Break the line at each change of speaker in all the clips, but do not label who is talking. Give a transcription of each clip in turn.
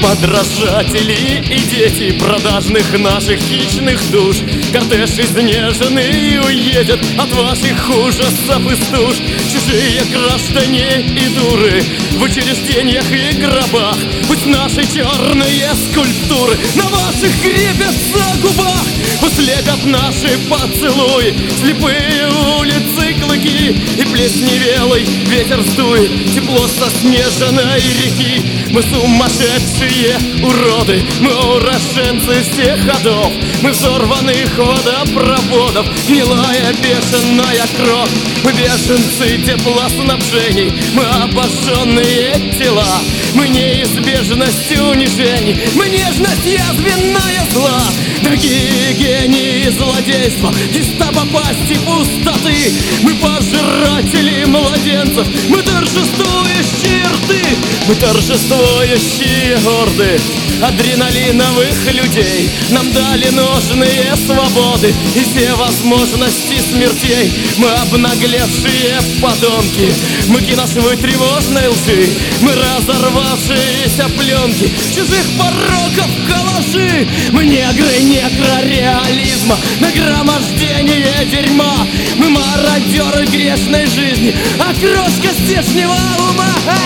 Подражатели и дети продажных наших хищных душ. Кортеж изнеженный уедет от ваших ужасов и стуж. Чужие граждане и дуры в учреждениях и гробах. Пусть наши черные скульптуры на ваших крепятся губах. Пусть лепят наши поцелуи слепые улицы, клыки, и плесневелый ветер сдует тепло соснеженной реки. Мы сумасшедшие уроды, мы уроженцы всех ходов, мы взорванных водопроводов, гнилая бешеная кровь. Мы беженцы теплоснабжений, мы обожженные тела, мы неизбежность унижений, мы нежность язвенная зла. Дорогие гении злодейства, гестапо пасти пустоты, мы пожиратели младенцев, мы торжествующие рты, мы торжествующие орды адреналиновых людей. Нам дали нужные свободы и все возможности смертей. Мы обнаглевшие подонки, мы киношевой тревожной лжи, мы разорвавшиеся пленки чужих пороков калаши. Мы негры некрореализма, нагромождение дерьма, мы мародеры грешной жизни, а крошка стешнего ума.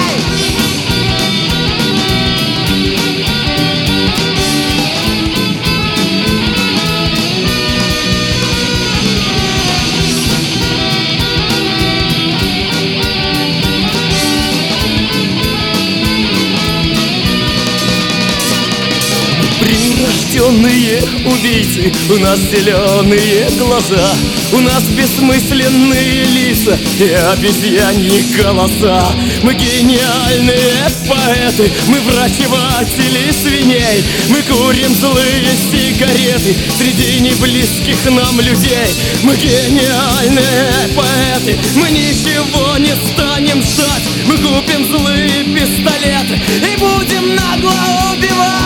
Прирожденные убийцы, у нас зеленые глаза, у нас бессмысленные лица и обезьяньи голоса. Мы гениальные поэты, мы врачеватели свиней, мы курим злые сигареты среди неблизких нам людей. Мы гениальные поэты, мы ничего не станем ждать, мы купим злые пистолеты и будем нагло убивать.